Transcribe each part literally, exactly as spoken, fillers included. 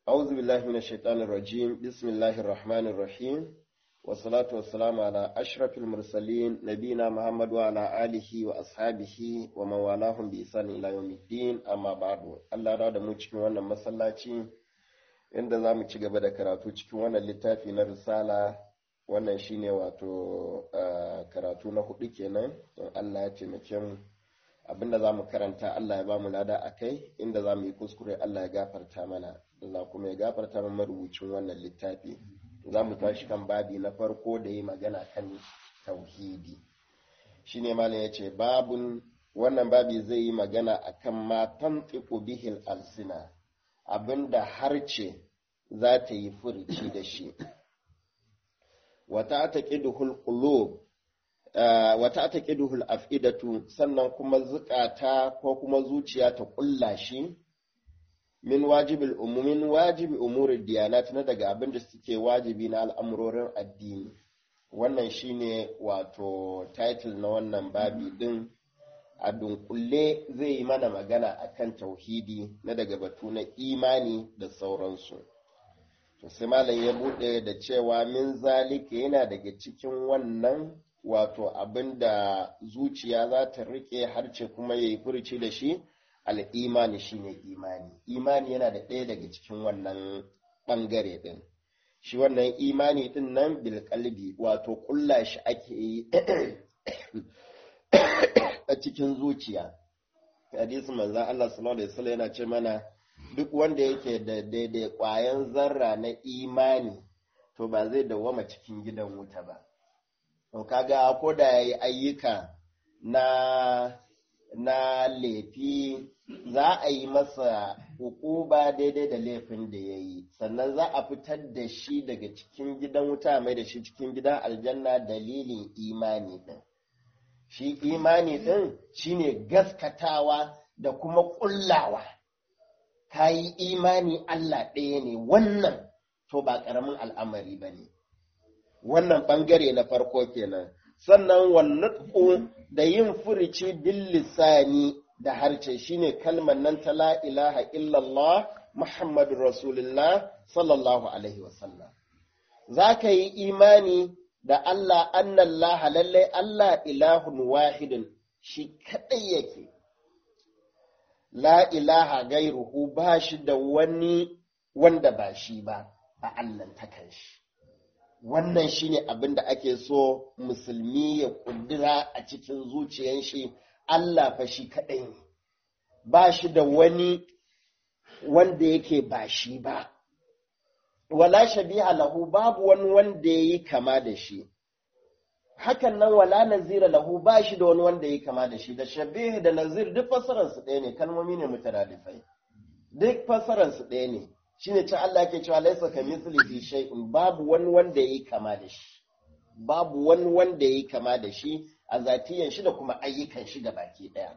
أعوذ بالله من الشيطان الرجيم بسم الله الرحمن الرحيم والصلاة والسلام على أشرف المرسلين نبينا محمد وعلى آله وأصحابه ومن والاهم بإحسان إلى يوم الدين أما بعد الله راد mu cikin wannan masallaci inda zamu ci gaba da karatu cikin wannan littafi na risala wannan shine wato karatu na hudu kenan in Allah ya taimake mu abinda zamu karanta Allah ya ba mu lada akai inda zamu yi kuskure Allah ya gafarta mana Allah kuma ya gafarta mana marubucin wannan littafi zamu tashi kan babi na farko da yi magana kan tauhidi shine malam yace babun wannan babi zai yi magana akan ma tantiqu bihil alsina abinda harce za ta yi furuci da shi wata taqiduhul qulub wata taqiduhul afidatu sannan kuma zukata ko kuma zuciya ta kulla shi min wajibil umumin wajibi umurid diyanat na daga abin da suke wajibi na al'amurorin addini wannan shine wato title na wannan babi din a dunkulle zai yi mana magana akan tauhidi na daga batu na imani da sauransu to sai malam ya bude da cewa min zalika yana daga cikin wannan wato abin da zuciya za ta rike harce kuma yayi furuci da shi al'imani shi ne imani imani yana da ɗaya daga cikin wannan ɓangare ɗin shi wannan imani ɗin nan bilkalbi wato ƙulla shi ake yi a cikin zuciya hadisi manzan Allah sallallahu alaihi wasallam yana ce mana duk wanda yake da daidai ƙwayan zarra na imani to ba zai dawwama cikin gidan wuta ba to kaga ko da yayi ayyuka na na laifi za a yi masa hukuba daidai da laifin da ya yi sannan za a fitar da shi daga cikin gidan wuta mai da shi cikin gidan aljanna dalilin imani ɗin shi imani ɗin shine gaskatawa da kuma ƙullawa ka yi imani Allah ɗaya ne wannan to ba ƙaramin al'amari ba ne wannan ɓangare na farko kenan sannan wannan da yin furici bil lisani da harce shine kalmar nan ta la ilaha illallah muhammadur rasulullah sallallahu alaihi wasallam zaka yi imani da Allah annallah lallai Allah ilahun wahidun shi kadai yake la ilaha gairuhu ba shi da wani wanda ba shi ba a Allah takan shi wannan shine abin da ake so musulmi ya kudura a cikin zuciyar shi Allah fa shi kaɗai ne ba shi da wani wanda yake ba shi ba wala shabiha lahu babu wani wanda yayi kama da shi hakan nan wala nazira lahu ba shi da wani wanda yayi kama da shi da shabih da nazir duk fasaran su ɗaya ne kalmomi ne mutaradifai duk fasaran su ɗaya ne shine ce Allah yake cewa laisa kamithlihi shay'un babu wani wanda yayi kama da shi babu wani wanda yayi kama da shi a zatiyan shi da kuma ayyukan shi da baki daya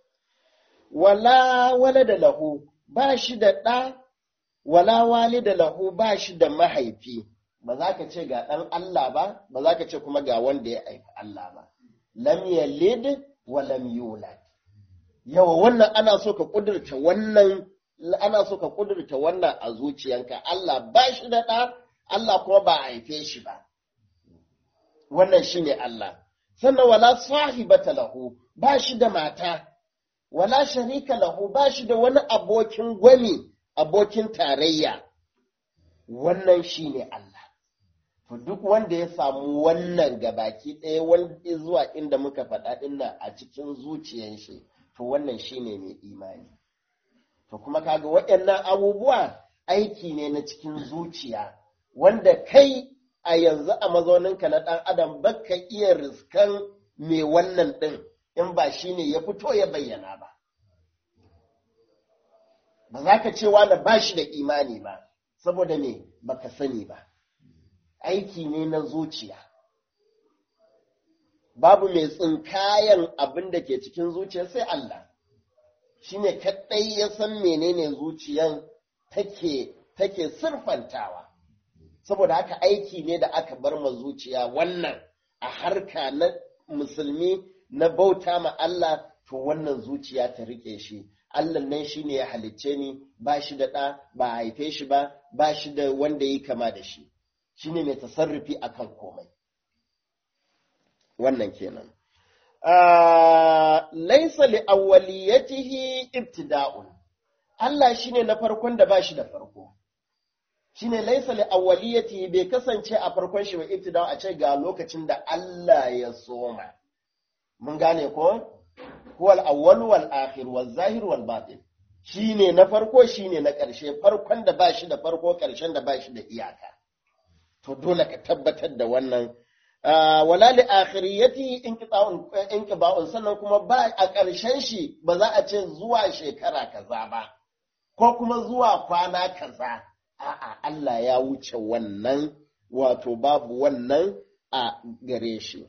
wala walada lahu ba shi da ɗa wala walida lahu ba shi da mahaifi ba za ka ce ga ɗan Allah ba ba za ka ce kuma ga wanda ya haifi Allah ba lam yalid wa lam yulad yawa wannan ana so ka kudurta wannan ana so ka kudurta wannan a zuciyanka Allah ba shi da ɗa Allah kuma ba a haife shi ba wannan shine Allah sannan wala sahibata lahu ba shi da mata wala sharika lahu ba shi da wani abokin gwami abokin tarayya wannan shine Allah to duk wanda ya samu wannan gabaki ɗaya wanda zuwa inda muka faɗa dinnan a cikin zuciyan shi to wannan shine mai imani to kuma kaga waɗannan abubuwa aiki ne na cikin zuciya wanda kai a yanzu a mazauninka na ɗan adam baka iya riskan mai wannan ɗin in ba shi ne ya fito ya bayyana ba ba za ka ce wani ba shi da imani ba saboda me baka sani ba aiki ne na zuciya babu mai tsinkayan abin da ke cikin zuciya sai Allah shine kaɗai ya san menene zuciyan take take sirfantawa saboda haka aiki ne da aka bar ma zuciya wannan a harka na musulmi na bauta ma Allah to wannan zuciya ta rike shi Allah nan shine ya halicce ni, ba shi da ɗa, ba a haife shi ba, ba shi da wanda yi kama da shi, shine mai tasarrufi akan komai. Wannan kenan. Laisa li awwaliyatihi ibtida'un. Allah shine na farkon da ba shi da farko. Shine laisa li awwaliyatihi, bai kasance a farkon shi ba ibtida'un, a ce ga lokacin da Allah ya soma. Mun gane ko? Huwal awwal wal akhir wal zahir wal batin. Shine na farko shine na ƙarshe, farkon da ba shi da farko, ƙarshen da ba shi da iyaka. To dole ka tabbatar da wannan. Wala li akhiriyati inqita'un inqiba'un, sannan kuma ba a ƙarshen shi ba za a ce zuwa shekara kaza ba ko kuma zuwa kwana kaza. A'a, Allah ya wuce wannan, wato babu wannan a gare shi.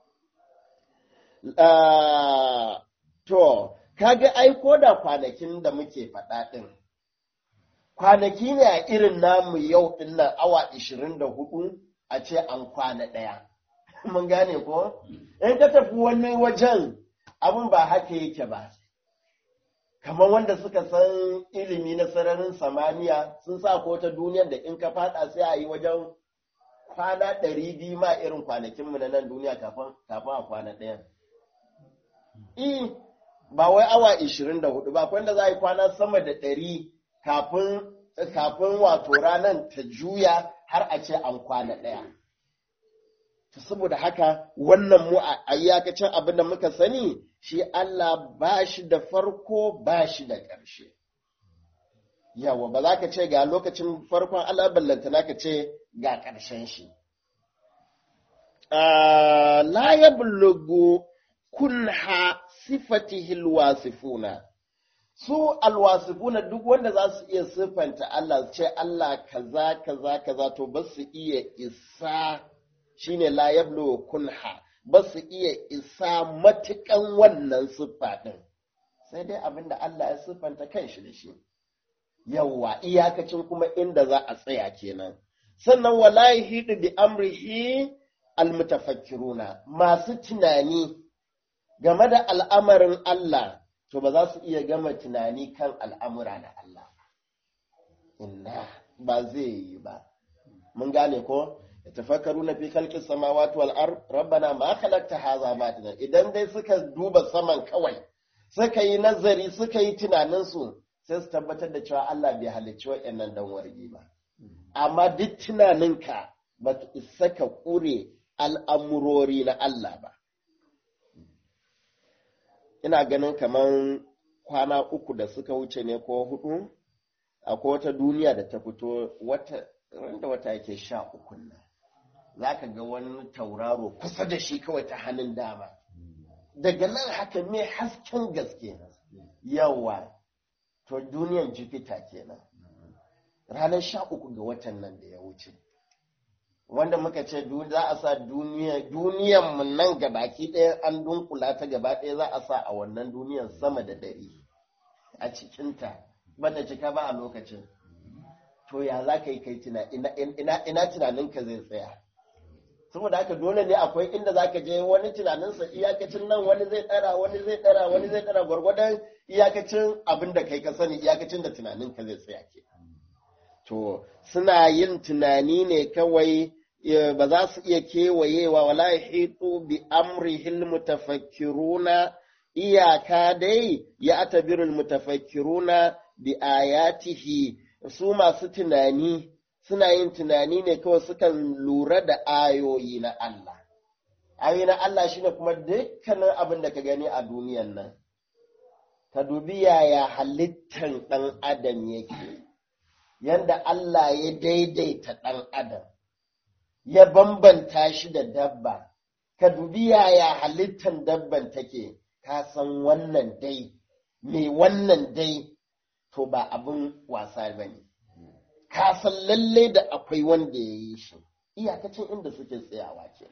To, kaga ai ko da kwanakin da muke faɗa ɗin, kwanaki ne a irin namu yau ɗin nan awa ishirin da hudu a ce an kwana ɗaya. Mun gane ko? In ka tafi wani wajen abin ba haka yake ba. Kamar wanda suka san ilimi na sararin samaniya sun sa ko ta duniyar da in ka faɗa sai a yi wajen kwana ɗari biyu ma irin kwanakinmu na nan duniya kafin a kwana ɗaya. I, ba wai awa ishirin da hudu ba, wanda za a yi kwana sama da ɗari kafin kafin wato ranar ta juya har a ce an kwana ɗaya. Saboda haka wannan mu a iyakacin abin da muka sani, shi Allah ba shi da farko ba shi da ƙarshe. Yawa ba za ka ce ga lokacin farkon Allah ballantana ka ce ga ƙarshen shi. La ya bulugu kunha sifatihi alwasifuna. Su alwasifuna duk wanda za su iya siffanta Allah ce Allah kaza kaza kaza to ba su iya isa, shine la yablu kunha, ba su iya isa matukan wannan siffa din, sai dai abinda Allah ya siffanta kanshi da shi. Yawwa iyakacin kuma inda za a tsaya kenan. Sannan wala yahidu bi amrihi almutafakkiruna, masu tunani game da al'amarin Allah, to ba za su iya gama tunani kan al'amura na Allah. Inna ba zai yi ba. Mun gane ko? Ya tafakkaru na fi kalkin samawati wal ard, rabbana ma khalaqta hadha batila. Idan dai suka duba saman kawai, suka yi nazari, suka yi tunaninsu, sai su tabbatar da cewa Allah bai halicci wa'annan dan wargi ba. Amma duk tunaninka ba ka isa ka ƙure al'amurori na Allah ba. Ina ganin kaman kwana uku da suka wuce ne ko hudu, akwai wata duniya da ta fito wata wanda wata yake sha uku nan. Za ka ga wani tauraro kusa da shi kawai ta hannun dama. Daga nan haka mai hasken gaske yawa, to duniyan Jupiter kenan. Ranar sha uku ga watan nan da ya wuce. Wanda muka ce za a sa duniyan mu nan gabaki ɗaya an dunkula ta gaba ɗaya za a sa a wannan duniyan sama da ɗari a cikinta, ba ta cika ba a lokacin. To ya za ka yi kai tuna ina tunaninka zai tsaya? Saboda haka dole ne akwai inda za ka je wani tunaninsa iyakacin nan, wani zai ɗara, wani zai ɗara, wani zai ɗara gwargwadon iyakacin abin da kai ka sani, iyakacin da tunaninka zai tsaya ke. To suna yin tunani ne kawai, ba za su iya kewayewa, wala yahitu bi amrihil mutafakkiruna, iyaka dai ya atabirul mutafakkiruna bi ayatihi. Su masu tunani suna yin tunani ne kawai, sukan lura da ayoyi na Allah. Ayoyi na Allah shine kuma dukkanin abin da ka gani a duniyan nan. Ka dubi yaya halittan ɗan adam yake, yanda Allah ya daidaita ɗan adam, ya bambanta shi da dabba. Ka dubi yaya halittan dabban take, ka san wannan dai, mai wannan dai, to ba abin wasa ba ne. Ka san lalle da akwai wanda ya yi shi, iyakacin inda suke tsayawa ke.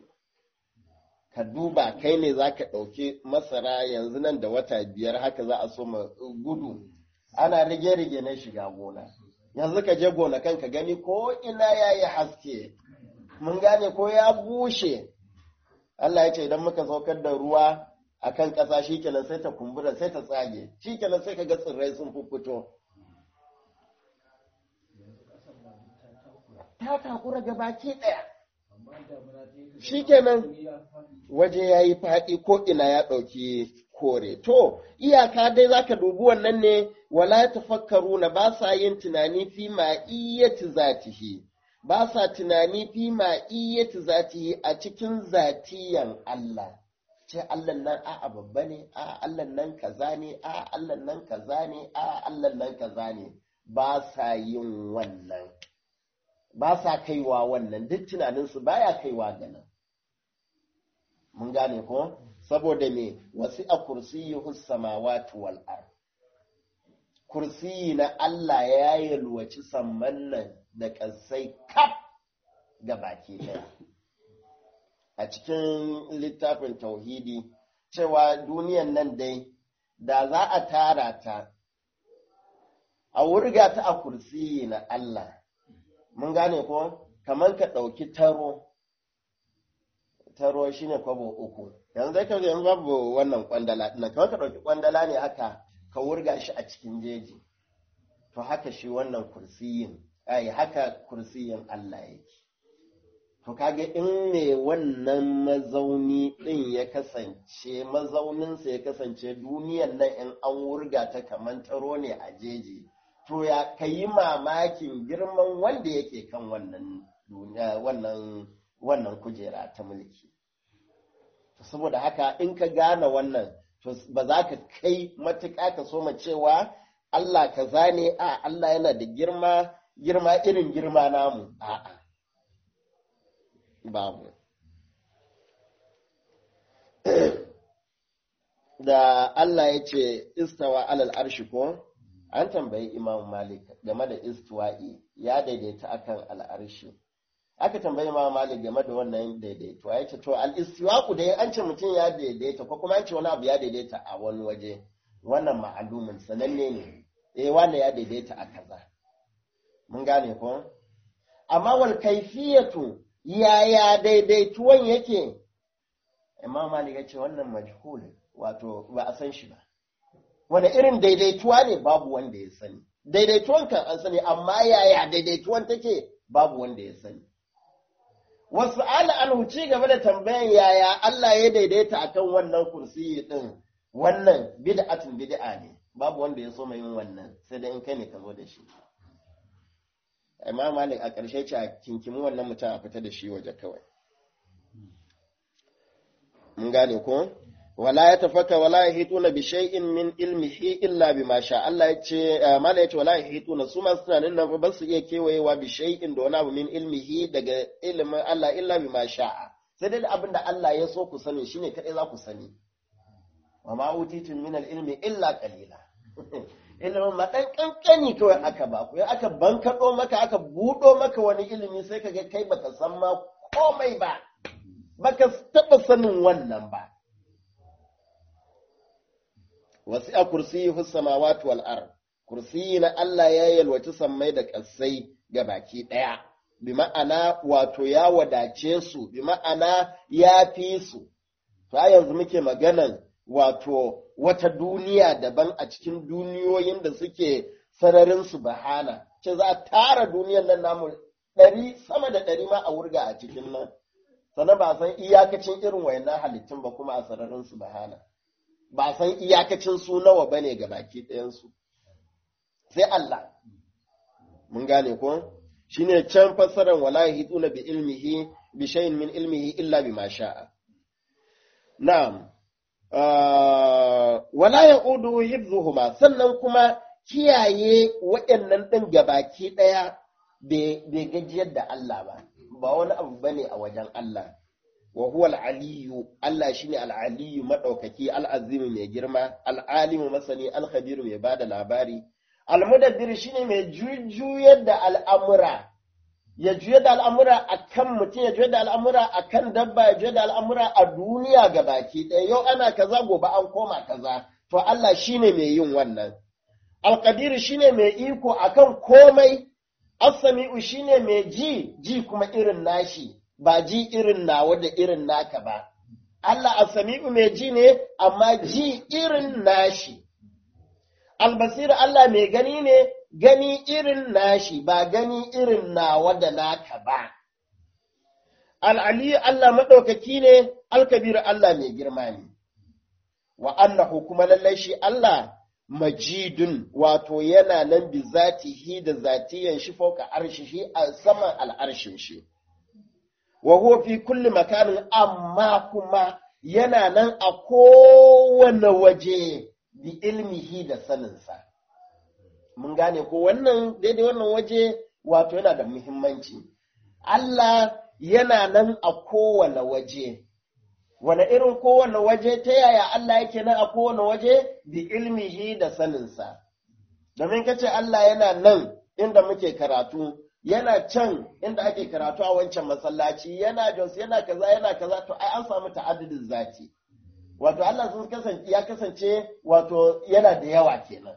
Ka duba kai ne za ka ɗauki masara yanzu nan da wata biyar haka za a so ma gudu, ana rige-rige na shiga gona. Yanzu ka je gonakan ka gani ko ina ya yi haske, mun gane ko ya bushe. Allah ya ce idan muka saukar da ruwa akan ƙasa shikenan sai ta kumbura sai ta tsage shikenan sai kaga tsirrai sun fito ta takura gabaki ɗaya shikenan waje yayi faɗi ko ina ya ɗauki kore to iyaka dai zaka dubi wannan ne wala tafakkaruna ba sa yin tunani fi ma'iyyati zatihi ba sa tunani fi ma'iyyati zatihi a cikin zatiyan Allah ce Allah nan a'a babba ne a Allah nan kaza ne a Allah nan kaza ne a Allah nan kaza ne ba sa yin wannan ba sa kaiwa wannan duk tunaninsu baya kaiwa ga nan mun gane ko saboda me wasi a kursiyuhu samawati wal ard kursiyi na Allah ya yalwaci samman nan da ƙasai kaf ga baki ɗaya a cikin littafin tauhidi cewa duniyan nan dai da za a tara ta a wurga ta a kursiyi na Allah mun gane ko kamar ka ɗauki taro taro shine kwabo uku yanzu zai kawo yanzu babu wannan kwandala ɗin kamar ka ɗauki kwandala ne haka ka wurga shi a cikin jeji to haka shi wannan kursiyin ai haka kursiyin Allah yake to kage in me wannan mazauni ɗin ya kasance mazauninsa ya kasance duniyan nan in an wurga ta kamar taro ne a jeji to ya kayi mamakin girman wanda yake kan wannan duniya wannan wannan kujera ta mulki saboda haka in ka gane wannan to ba za ka kai matuƙa ka soma cewa Allah kaza ne a Allah yana da girma girma irin girma namu a'a babu da Allah ya ce istawa alal arshi ko an tambayi Imam Malik game da istiwa'i ya daidaita akan al'arshi aka tambayi Imam Malik game da wannan daidaito ya ce to al-istiwa'u dai an ce mutum ya daidaita ko kuma an ce wani abu ya daidaita a wani waje wannan ma'alumin sananne ne eh wanda ya daidaita a kaza mun gane ko amma wal kaifiyatu yaya daidaituwan yake Imam Malik ya ce wannan majhul wato ba a san shi ba wani irin daidaituwa ne babu wanda ya sani daidaituwan kan an sani amma yaya daidaituwan take babu wanda ya sani wasu ala an ci gaba da tambayan yaya Allah ya daidaita akan wannan kursiyi din wannan bid'atun bid'a ne babu wanda ya so mai yin wannan sai dai in kai ne ka zo da shi Imam Malik a ƙarshe ce a kinkimi wannan mutum a fita da shi waje kawai mun gane ko wala ya tafaka wala ya hituna bi shay'in min ilmihi illa bima sha Allah ya ce mala ya ce wala ya hituna su masu tunanin nan ba su iya kewayewa bi shay'in da wani abu min ilmihi daga ilimin Allah illa bima sha sai dai abin da Allah ya so ku sani shine kadai za ku sani wa ma utitum min al-ilmi illa qalila ilimin ma dan kankani kawai aka ba ku aka bankado maka aka budo maka wani ilimi sai kaga kai baka san ma komai ba baka taba sanin wannan ba wasi'a kursiyyu samawati wal ard kursiyi na Allah ya yalwaci sammai da ƙasai ga baki ɗaya bi ma'ana wato ya wadace su bi ma'ana ya fi su to yanzu muke maganan wato wata duniya daban a cikin duniyoyin da suke sararin su bahana ce za a tara duniyar nan namu ɗari sama da ɗari ma a wurga a cikin nan sannan ba san iyakacin irin wayannan halittun ba kuma a sararin su bahana ba san iyakacin su nawa bane ga baki ɗayansu sai Allah mun gane ko shine can fassaran wala yahituna bi ilmihi bi shay'in min ilmihi illa bima sha'a na'am wala yaudu hifdhuhuma sannan kuma kiyaye waɗannan ɗin gabaki ɗaya bai gajiyar da Allah ba ba wani abu bane a wajen Allah wa huwa al-aliyyu Allah shine al-aliyyu madaukaki al-azim mai girma al-alimu masani al-khabir mai bada labari al-mudabbir shine mai jujjuyar da al'amura ya juyar da al'amura akan mutum ya juyar da al'amura akan dabba ya juyar da al'amura a duniya gabaki ɗaya yau ana kaza gobe an koma kaza to Allah shine mai yin wannan al-qadir shine mai iko akan komai as-sami'u shine mai ji ji kuma irin nashi ba ji irin nawa da irin naka ba Allah as-sami'u mai ji ne amma ji irin nashi. Al-basir Allah mai gani ne gani irin nashi ba gani irin nawa da naka ba. Al-ali Allah madaukaki ne, al-kabir Allah mai girma ne. Wa annahu kuma lallai shi Allah majidun wato yana nan bi zatihi da zatiyan shi fauka arshihi a saman al'arshin shi. Wa huwa fi kulli makanin amma kuma yana nan a kowane waje bi ilmihi da saninsa. Mun gane ko wannan daidai wannan waje wato yana da muhimmanci. Allah yana nan a kowane waje. Wane irin kowane waje ta yaya Allah yake nan a kowane waje bi ilmihi da saninsa. Domin kace Allah yana nan inda muke karatu, yana can inda ake karatu a wancan masallaci, yana Jos, yana kaza, yana kaza, to ai an samu ta'addudin zati. Wato Allah sun kasance ya kasance wato yana da yawa kenan.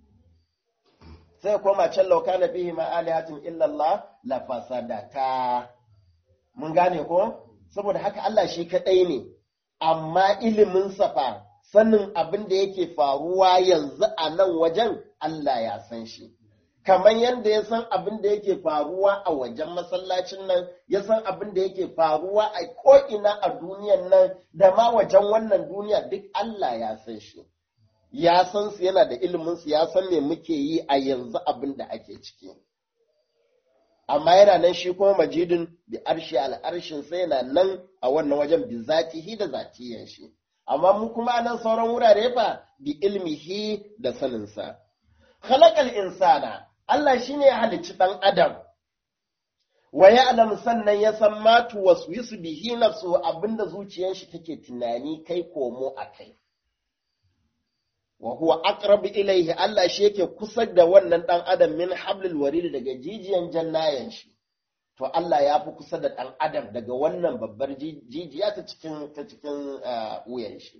Sai koma can lauka na bihi ma alihatin illallah la fasadata. Mun gane ko? Saboda haka Allah shi kaɗai ne, amma ilimin safa sanin abin da yake faruwa yanzu a nan wajen Allah ya san shi. Kamar yadda ya san abin da yake faruwa a wajen masallacin nan, ya san abin da yake faruwa a ko'ina a duniyan nan, da ma wajen wannan duniya duk Allah ya san shi. Ya san su yana da iliminsu, ya san me muke yi a yanzu abin da ake ciki. Amma yana nan shi kuma majidin bi arshi al'arshin sai yana nan a wannan wajen bi zatihi da zatiyan shi. Amma mu kuma nan sauran wurare fa bi ilmihi da saninsa. Khalaqal insana Allah shine ya halicci ɗan Adam, wa ya'lam sannan ya san matu waswisu bihi nafsu abinda zuciyar shi take tunani kai komo a kai. Wa huwa aqrabu ilaihi Allah shi yake kusa da wannan ɗan Adam min hablil warid daga jijiyan jannayan shi. To Allah ya fi kusa da ɗan Adam daga wannan babbar jijiya ta cikin ta cikin wuyan shi.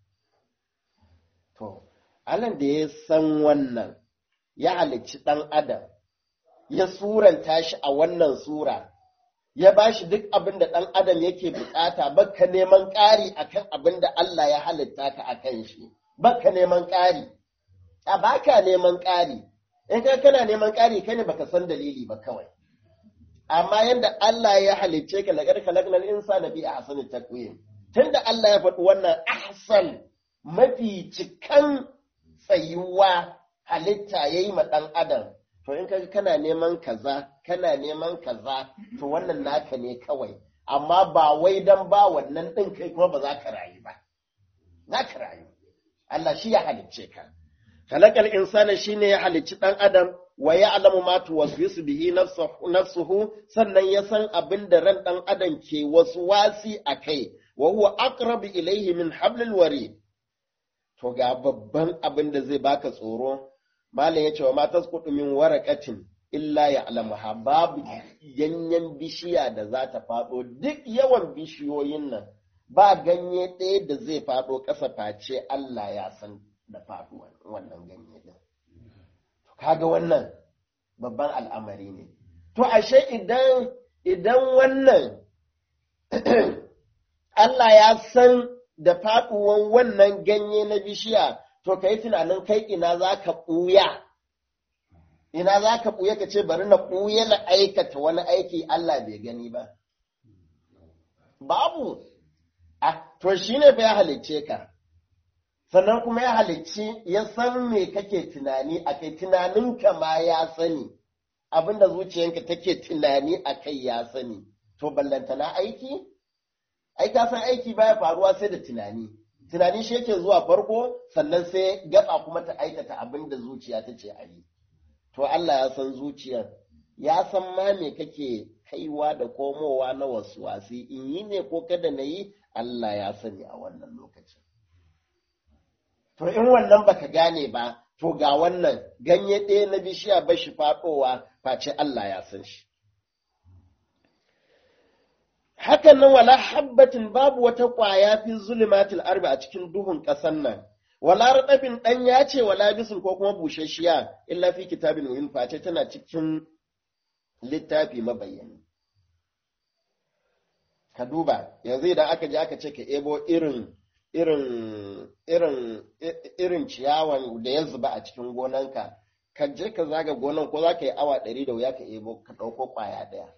To Allah da ya san wannan ya halicci ɗan adam, ya suranta shi a wannan sura, ya ba shi duk abin da ɗan adam yake bukata, baka neman ƙari akan abin da Allah ya halitta ka a kan shi, baka neman ƙari, a baka neman ƙari, in ka kana neman ƙari kai ne baka san dalili ba kawai. Amma yadda Allah ya halicce ka lagar kalaknar insana bi a hasanin takwim, tunda Allah ya faɗi wannan ahsan mafi cikan tsayuwa halitta ya yi ma ɗan adam, to in kaga kana neman kaza, kana neman kaza, to wannan naka ne kawai, amma ba wai don ba wannan ɗin kai kuma ba za ka rayu ba, za ka rayu. Allah shi ya halicce ka. Halakal insana shi ne ya halicci ɗan adam, wa ya alamu matu wasu su bihi nafsuhu, sannan ya san abin da ran ɗan adam ke wasu wasi a kai, wa huwa aqrabu ilaihi min hablil warid. To ga babban abin da zai baka tsoro, Malam ya ce wa matas kuɗu min warakatin illa ya alamuha, babu ganyen bishiya da za ta faɗo, duk yawan bishiyoyin nan ba ganye ɗaya da zai faɗo ƙasa face Allah ya san da faɗuwan wannan ganye ɗin. Kaga wannan babban al'amari ne. To ashe idan idan wannan Allah ya san da faɗuwan wannan ganye na bishiya, to ka yi tunanin kai ina za ka ɓuya, ina za ka ɓuya ka ce bari na ɓuya na aikata wani aiki Allah bai gani ba. Babu, ah, to shi ne fa ya halicce ka, sannan kuma ya halicci ya san me kake tunani a kai, tunaninka ma ya sani, abinda zuciyanka take tunani a kai ya sani, to ballantana aiki? Ai, ka san aiki baya faruwa sai da tunani. Tunani shi yake zuwa farko, sannan sai gaba kuma ta aikata abin da zuciya ta ce a yi. To Allah ya san zuciyar, ya san ma me kake kaiwa da komowa na wasu wasi, in yi ne ko kada na yi, Allah ya sani a wannan lokacin. To in wannan baka gane ba, to ga wannan ganye ɗaya na bishiya ba shi faɗowa, face Allah ya san shi. Hakan nan wala habbatin babu wata ƙwaya fi zulumatil arba a cikin duhun ƙasan nan, wala raɗabin ɗan ya ce wala bisul ko kuma bushashiya, illa fi kitabin muhim face tana cikin littafi mabayyani. ka duba yanzu idan aka je aka ce ka ebo irin irin irin irin ciyawan da ya zuba a cikin gonanka ka je ka zaga gonan ko za ka yi awa ɗari da wuya ka ebo ka ɗauko ƙwaya ɗaya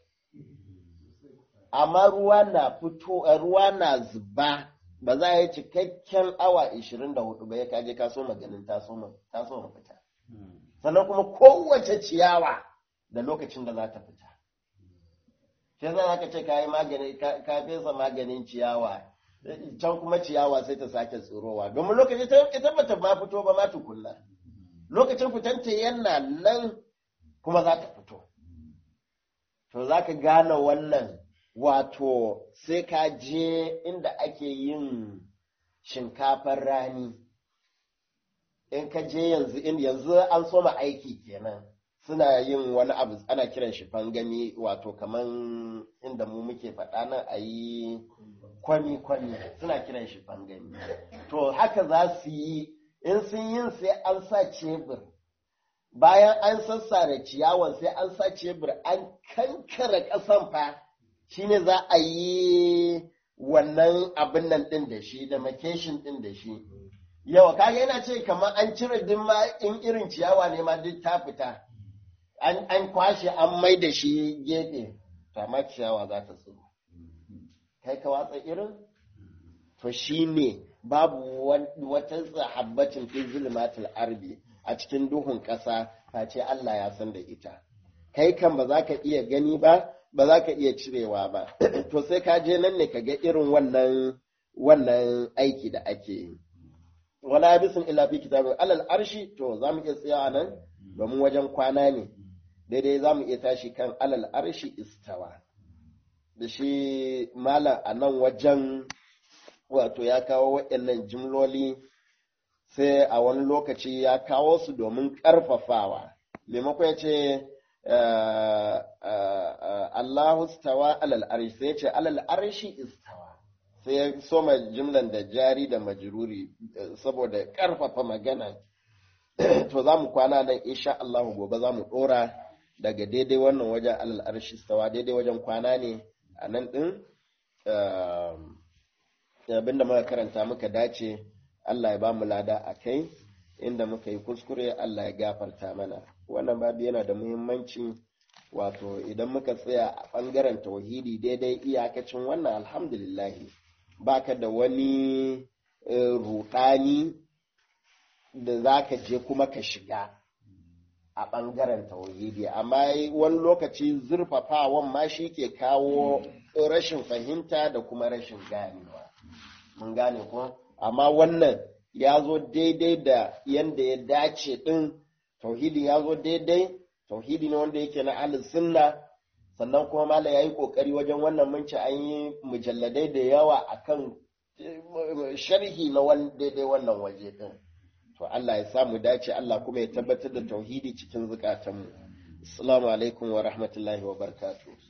amma ruwa na fito ruwa na zuba ba za a yi cikakken awa ishirin da hudu ba ya kaje ka so maganin ta so fita sannan kuma kowace ciyawa da lokacin da za ta fita sai za ka ce ka yi magani ka fesa maganin ciyawa can kuma ciyawa sai ta sake tsirowa domin lokacin ita bata ma fito ba ma tukunna lokacin fitanta yana nan kuma za ta fito to za ka gane wannan wato sai ka je inda ake yin shinkafar rani in ka je yanzu yanzu an soma aiki kenan suna yin wani abu ana kiran shi fangami wato kaman inda mu muke faɗa nan a yi kwami-kwami suna kiran shi fangami to haka za su yi in sun yin sai an sa cebur bayan an sassare ciyawan sai an sa cebur an kankara ƙasan fa shine za a yi wannan abin nan ɗin da shi da makeshin ɗin da shi yawa kaga yana ce kamar an cire din ma in irin ciyawa ne ma duk ta fita an kwashe an mai da shi gefe to amma ciyawa za ta tsiro kai ka watsa irin to shine babu wata sahabbacin fi zulmatul arbi a cikin duhun ƙasa face Allah ya san da ita kai kan ba za ka iya gani ba ba za ka iya cirewa ba to sai ka je nan ne ka ga irin wannan wannan aiki da ake yi wala bisun illa fi kitabin alal arshi to za mu iya tsaya nan domin wajen kwana ne daidai za mu iya tashi kan alal arshi istawa da shi malam a nan wajen wato ya kawo waɗannan jimloli sai a wani lokaci ya kawo su domin ƙarfafawa maimakon ya ce Allahu istawa alal arshi sai ya ce alal arshi istawa sai ya soma jimlan da jari da majruri saboda ƙarfafa magana to za mu kwana nan insha Allah gobe za mu ɗora daga daidai wannan wajen alal arshi istawa daidai wajen kwana ne a nan ɗin abinda muka karanta muka dace Allah ya ba mu lada a kai inda muka yi kuskure Allah ya gafarta mana wannan babu yana da muhimmanci wato idan muka tsaya a ɓangaren tauhidi daidai iyakacin wannan alhamdulillahi baka da wani ruɗani da za ka je kuma ka shiga a ɓangaren tauhidi amma wani lokaci zurfafawan ma shi ke kawo rashin fahimta da kuma rashin ganewa mun gane ko amma wannan ya zo daidai da yanda ya dace ɗin tauhidi ya zo daidai tauhidi ne wanda yake na ahlus sunna sannan kuma mala yayi kokari wajen wannan mun ci an yi mujalladai da yawa akan sharhi na daidai wannan waje ɗin to Allah ya samu dace Allah kuma ya tabbatar da tauhidi cikin zukatanmu assalamu alaikum wa rahmatullahi wa barakatuh